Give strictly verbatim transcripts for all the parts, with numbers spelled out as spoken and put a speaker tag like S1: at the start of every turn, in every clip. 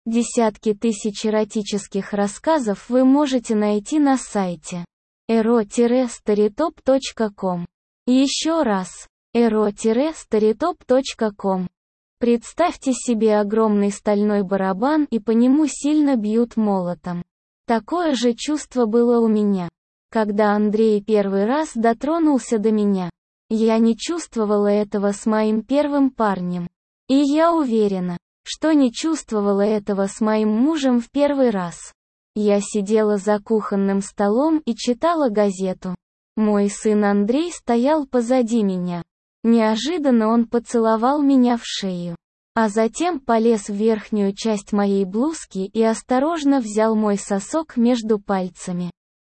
S1: Десятки тысяч эротических рассказов вы можете найти на сайте эро старитоп точка ком. Еще раз, эро старитоп точка ком. Представьте себе огромный стальной барабан и по нему сильно бьют молотом. Такое же чувство было у меня, когда Андрей первый раз дотронулся до меня. Я не чувствовала этого с моим первым парнем. И я уверена, что не чувствовала этого с моим мужем в первый раз. Я сидела за кухонным столом и читала газету. Мой сын Андрей стоял позади меня. Неожиданно он поцеловал меня в шею, а затем полез в верхнюю часть моей блузки и осторожно взял мой сосок между пальцами.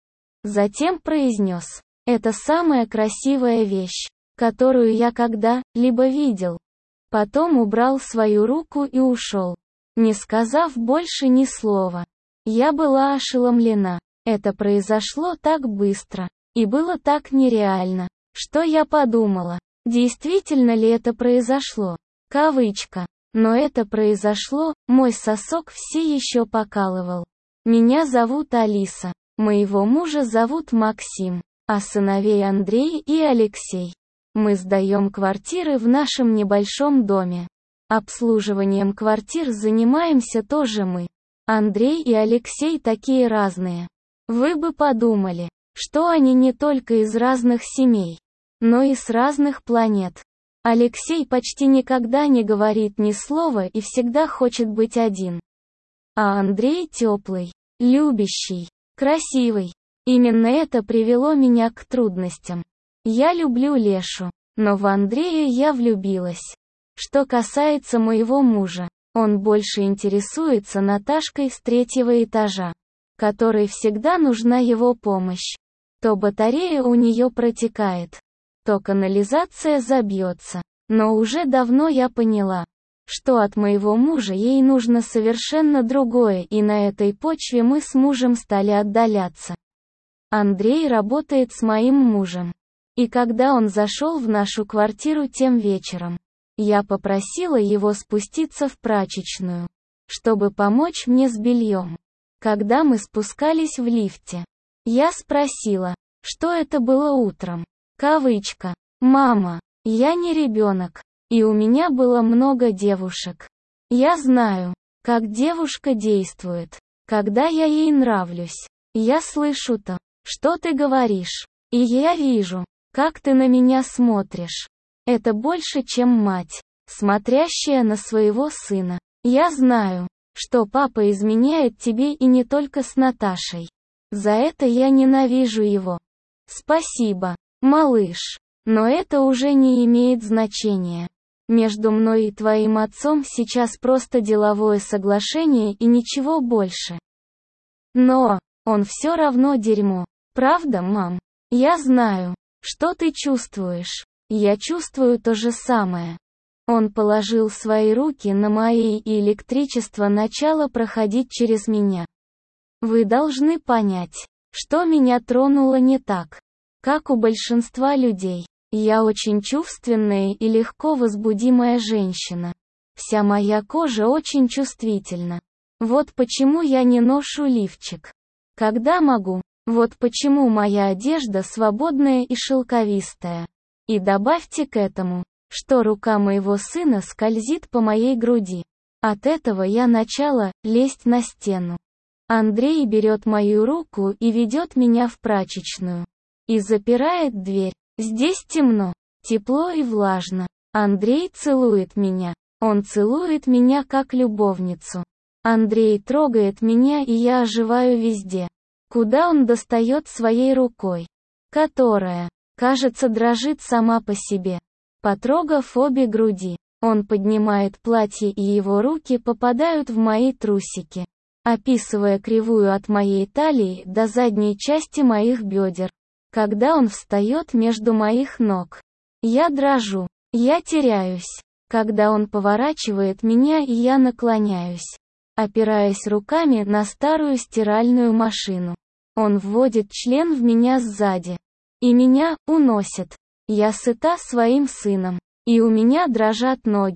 S1: Затем произнес: «Это самая красивая вещь, которую я когда-либо видел». Потом убрал свою руку и ушел, не сказав больше ни слова. Я была ошеломлена. Это произошло так быстро, и было так нереально, что я подумала, действительно ли это произошло? Кавычка. Но это произошло, мой сосок все еще покалывал. Меня зовут Алиса, моего мужа зовут Максим, а сыновей Андрей и Алексей. Мы сдаем квартиры в нашем небольшом доме. Обслуживанием квартир занимаемся тоже мы. Андрей и Алексей такие разные. Вы бы подумали, что они не только из разных семей, но и с разных планет. Алексей почти никогда не говорит ни слова и всегда хочет быть один. А Андрей теплый, любящий, красивый. Именно это привело меня к трудностям. Я люблю Лешу, но в Андрея я влюбилась. Что касается моего мужа, он больше интересуется Наташкой с третьего этажа, которой всегда нужна его помощь. То батарея у нее протекает, то канализация забьется. Но уже давно я поняла, что от моего мужа ей нужно совершенно другое, и на этой почве мы с мужем стали отдаляться. Андрей работает с моим мужем. И когда он зашел в нашу квартиру тем вечером, я попросила его спуститься в прачечную, чтобы помочь мне с бельем. Когда мы спускались в лифте, я спросила, что это было утром. Кавычка. «Мама, я не ребенок, и у меня было много девушек. Я знаю, как девушка действует, когда я ей нравлюсь. Я слышу то, что ты говоришь, и я вижу, как ты на меня смотришь. Это больше, чем мать, смотрящая на своего сына. Я знаю, что папа изменяет тебе и не только с Наташей. За это я ненавижу его. Спасибо, малыш, но это уже не имеет значения. Между мной и твоим отцом сейчас просто деловое соглашение и ничего больше. Но он все равно дерьмо. Правда, мам? Я знаю, что ты чувствуешь. Я чувствую то же самое. Он положил свои руки на мои, и электричество начало проходить через меня. Вы должны понять, что меня тронуло не так, как у большинства людей. Я очень чувственная и легко возбудимая женщина. Вся моя кожа очень чувствительна. Вот почему я не ношу лифчик, когда могу. Вот почему моя одежда свободная и шелковистая. И добавьте к этому, что рука моего сына скользит по моей груди. От этого я начала лезть на стену. Андрей берет мою руку и ведет меня в прачечную. И запирает дверь. Здесь темно, тепло и влажно. Андрей целует меня. Он целует меня как любовницу. Андрей трогает меня, и я оживаю везде, куда он достает своей рукой, которая, кажется, дрожит сама по себе. Потрогав обе груди, он поднимает платье, и его руки попадают в мои трусики, описывая кривую от моей талии до задней части моих бедер. Когда он встает между моих ног, я дрожу, я теряюсь. Когда он поворачивает меня, и я наклоняюсь, опираясь руками на старую стиральную машину. Он вводит член в меня сзади. И меня уносит. Я сыта своим сыном. И у меня дрожат ноги.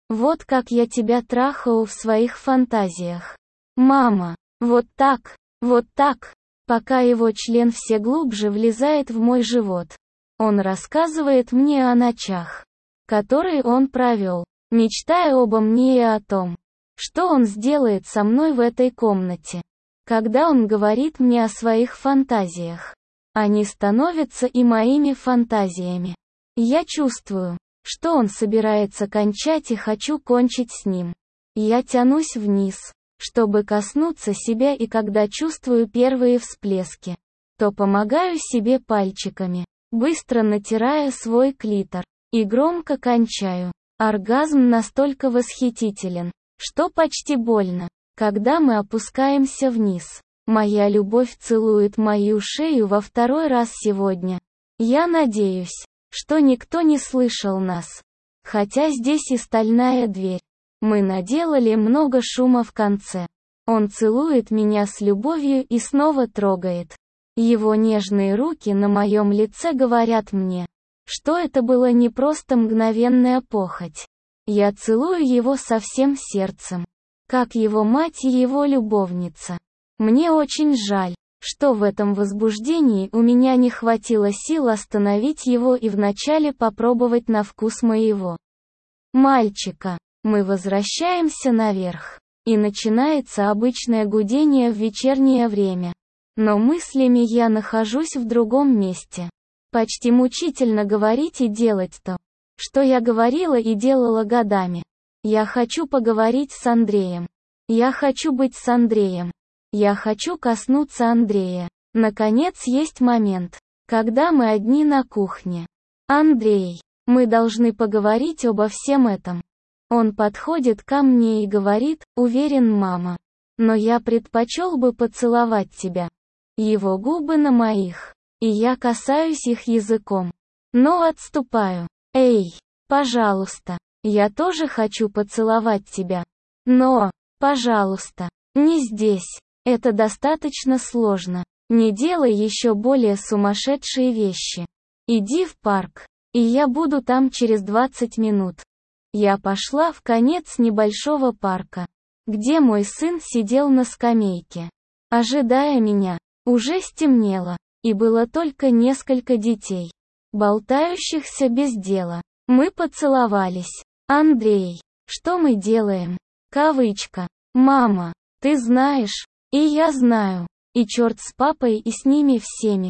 S1: Вот как я тебя трахаю в своих фантазиях. Мама, вот так, вот так, пока его член все глубже влезает в мой живот. Он рассказывает мне о ночах, которые он провел, мечтая обо мне и о том, что он сделает со мной в этой комнате. Когда он говорит мне о своих фантазиях, они становятся и моими фантазиями. Я чувствую, что он собирается кончать и хочу кончить с ним. Я тянусь вниз, чтобы коснуться себя, и когда чувствую первые всплески, то помогаю себе пальчиками, быстро натирая свой клитор, и громко кончаю. Оргазм настолько восхитителен, что почти больно. Когда мы опускаемся вниз, моя любовь целует мою шею во второй раз сегодня. Я надеюсь, что никто не слышал нас. Хотя здесь и стальная дверь. Мы наделали много шума в конце. Он целует меня с любовью и снова трогает. Его нежные руки на моем лице говорят мне, что это было не просто мгновенная похоть. Я целую его со всем сердцем, как его мать и его любовница. Мне очень жаль, что в этом возбуждении у меня не хватило сил остановить его и вначале попробовать на вкус моего мальчика. Мы возвращаемся наверх, и начинается обычное гудение в вечернее время. Но мыслями я нахожусь в другом месте. Почти мучительно говорить и делать то, что я говорила и делала годами. Я хочу поговорить с Андреем. Я хочу быть с Андреем. Я хочу коснуться Андрея. Наконец есть момент, когда мы одни на кухне. Андрей, мы должны поговорить обо всем этом. Он подходит ко мне и говорит: уверен, мама. Но я предпочел бы поцеловать тебя. Его губы на моих, и я касаюсь их языком. Но отступаю. Эй, пожалуйста, я тоже хочу поцеловать тебя. Но, пожалуйста, не здесь. Это достаточно сложно. Не делай еще более сумасшедшие вещи. Иди в парк, и я буду там через двадцать минут. Я пошла в конец небольшого парка, где мой сын сидел на скамейке, ожидая меня. Уже стемнело, и было только несколько детей, болтающихся без дела. Мы поцеловались. Андрей, что мы делаем? Кавычка. Мама, ты знаешь, и я знаю, и черт с папой и с ними всеми.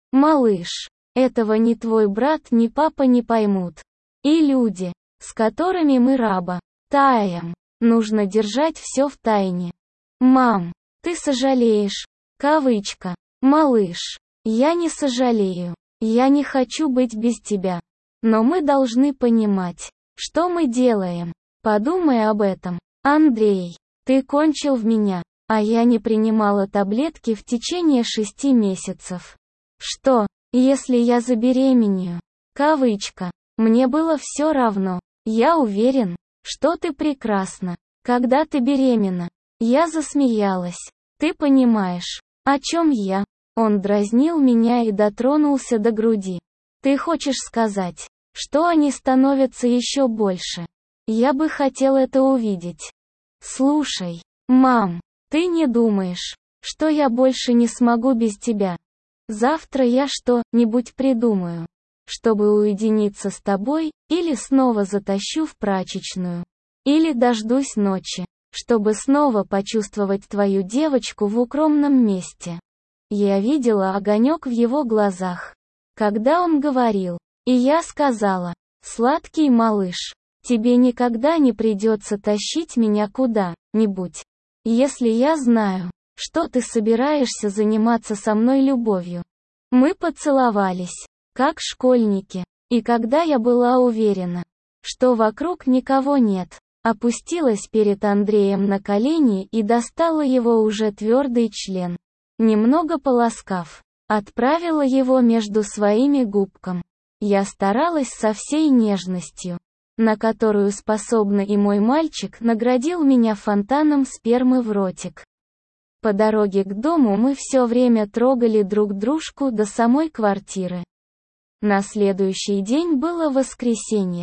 S1: Малыш, этого ни твой брат, ни папа не поймут. И люди, с которыми мы раба таем, нужно держать все в тайне. Мам, ты сожалеешь. Кавычка. Малыш, я не сожалею. Я не хочу быть без тебя. Но мы должны понимать, что мы делаем. Подумай об этом. Андрей, ты кончил в меня, а я не принимала таблетки в течение шести месяцев. Что, если я забеременею? Кавычка. Мне было все равно. Я уверен, что ты прекрасна, когда ты беременна. Я засмеялась. Ты понимаешь, о чем я? Он дразнил меня и дотронулся до груди. Ты хочешь сказать, что они становятся еще больше? Я бы хотел это увидеть. Слушай, мам, ты не думаешь, что я больше не смогу без тебя? Завтра я что-нибудь придумаю, чтобы уединиться с тобой, или снова затащу в прачечную, или дождусь ночи, чтобы снова почувствовать твою девочку в укромном месте. Я видела огонек в его глазах, когда он говорил, и я сказала: сладкий малыш, тебе никогда не придется тащить меня куда-нибудь, если я знаю, что ты собираешься заниматься со мной любовью. Мы поцеловались, как школьники, и когда я была уверена, что вокруг никого нет, опустилась перед Андреем на колени и достала его уже твердый член. Немного полоскав, отправила его между своими губками. Я старалась со всей нежностью, на которую способна, и мой мальчик наградил меня фонтаном спермы в ротик. По дороге к дому мы все время трогали друг дружку до самой квартиры. На следующий день было воскресенье.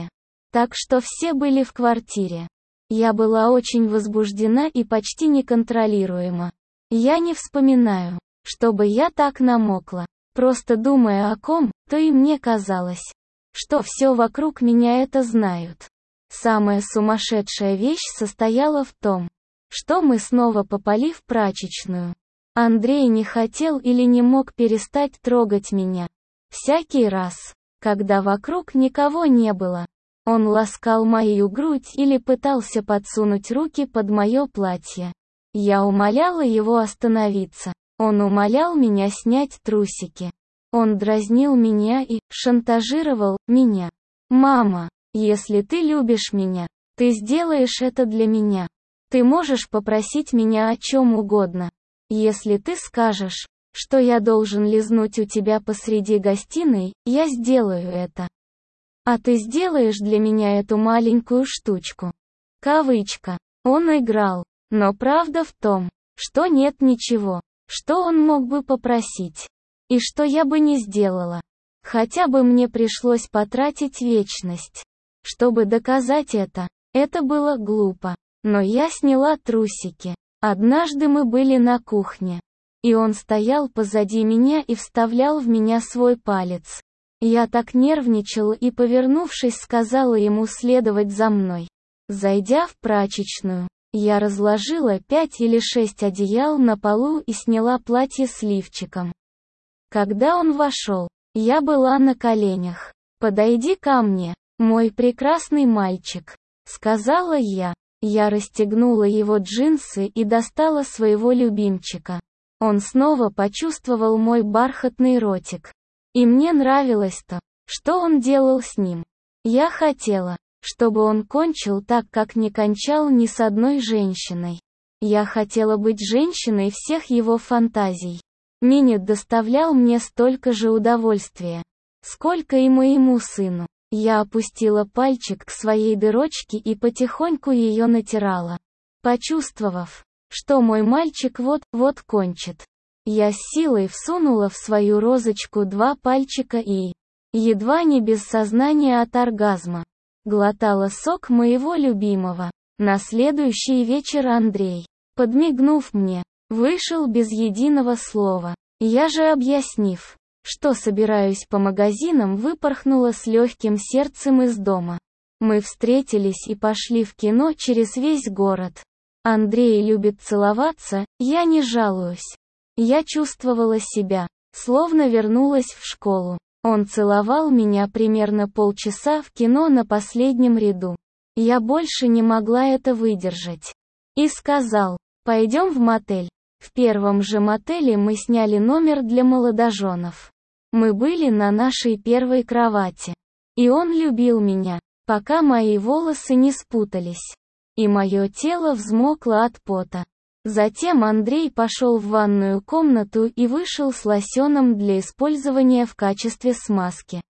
S1: Так что все были в квартире. Я была очень возбуждена и почти неконтролируема. Я не вспоминаю, чтобы я так намокла. Просто думая о ком, то и мне казалось, что все вокруг меня это знают. Самая сумасшедшая вещь состояла в том, что мы снова попали в прачечную. Андрей не хотел или не мог перестать трогать меня. Всякий раз, когда вокруг никого не было, он ласкал мою грудь или пытался подсунуть руки под мое платье. Я умоляла его остановиться. Он умолял меня снять трусики. Он дразнил меня и шантажировал меня. «Мама, если ты любишь меня, ты сделаешь это для меня. Ты можешь попросить меня о чем угодно. Если ты скажешь, что я должен лизнуть у тебя посреди гостиной, я сделаю это. А ты сделаешь для меня эту маленькую штучку». Кавычка. Он играл. Но правда в том, что нет ничего, что он мог бы попросить. И что я бы не сделала. Хотя бы мне пришлось потратить вечность, чтобы доказать это. Это было глупо. Но я сняла трусики. Однажды мы были на кухне. И он стоял позади меня и вставлял в меня свой палец. Я так нервничала и, повернувшись, сказала ему следовать за мной. Зайдя в прачечную, я разложила пять или шесть одеял на полу и сняла платье с лифчиком. Когда он вошел, я была на коленях. «Подойди ко мне, мой прекрасный мальчик», — сказала я. Я расстегнула его джинсы и достала своего любимчика. Он снова почувствовал мой бархатный ротик. И мне нравилось то, что он делал с ним. Я хотела, чтобы он кончил так, как не кончал ни с одной женщиной. Я хотела быть женщиной всех его фантазий. Минет доставлял мне столько же удовольствия, сколько и моему сыну. Я опустила пальчик к своей дырочке и потихоньку ее натирала. Почувствовав, что мой мальчик вот-вот кончит, я с силой всунула в свою розочку два пальчика и, едва не без сознания от оргазма, глотала сок моего любимого. На следующий вечер Андрей, подмигнув мне, вышел без единого слова. Я же, объяснив, что собираюсь по магазинам, выпорхнула с легким сердцем из дома. Мы встретились и пошли в кино через весь город. Андрей любит целоваться, я не жалуюсь. Я чувствовала себя, словно вернулась в школу. Он целовал меня примерно полчаса в кино на последнем ряду. Я больше не могла это выдержать. И сказал: «Пойдем в мотель». В первом же мотеле мы сняли номер для молодоженов. Мы были на нашей первой кровати. И он любил меня, пока мои волосы не спутались. И мое тело взмокло от пота. Затем Андрей пошел в ванную комнату и вышел с лосьоном для использования в качестве смазки.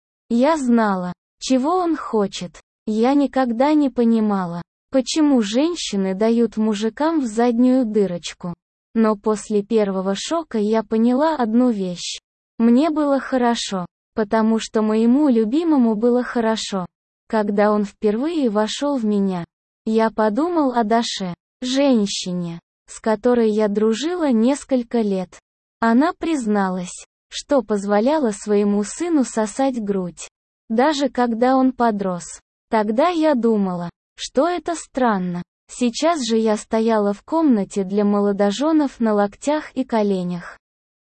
S1: Я знала, чего он хочет. Я никогда не понимала, почему женщины дают мужикам в заднюю дырочку. Но после первого шока я поняла одну вещь. Мне было хорошо, потому что моему любимому было хорошо. Когда он впервые вошел в меня, я подумал о Даше, женщине, с которой я дружила несколько лет. Она призналась, что позволяла своему сыну сосать грудь, даже когда он подрос. Тогда я думала, что это странно. Сейчас же я стояла в комнате для молодоженов на локтях и коленях.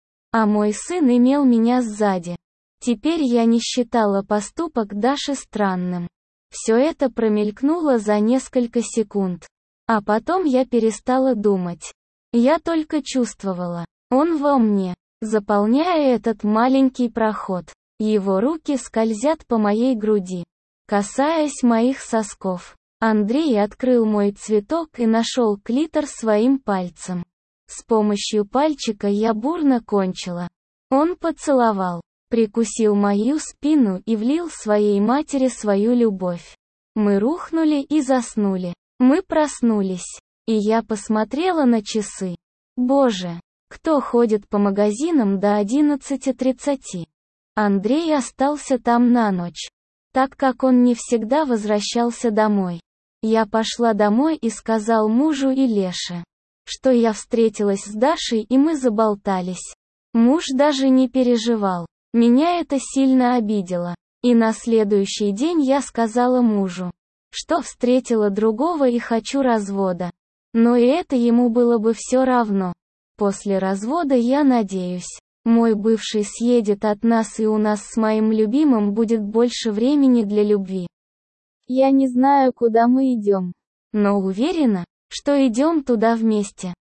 S1: А мой сын имел меня сзади. Теперь я не считала поступок Даши странным. Все это промелькнуло за несколько секунд. А потом я перестала думать. Я только чувствовала. Он во мне, заполняя этот маленький проход. Его руки скользят по моей груди, касаясь моих сосков. Андрей открыл мой цветок и нашел клитор своим пальцем. С помощью пальчика я бурно кончила. Он поцеловал, прикусил мою спину и влил своей матери свою любовь. Мы рухнули и заснули. Мы проснулись. И я посмотрела на часы. Боже, кто ходит по магазинам до одиннадцати тридцати? Андрей остался там на ночь. так как он не всегда возвращался домой. Я пошла домой и сказал мужу и Леше, что я встретилась с Дашей и мы заболтались. Муж даже не переживал. Меня это сильно обидело. И на следующий день я сказала мужу, что встретила другого и хочу развода. Но и это ему было бы все равно. После развода, я надеюсь, мой бывший съедет от нас и у нас с моим любимым будет больше времени для любви. Я не знаю, куда мы идем, но уверена, что идем туда вместе.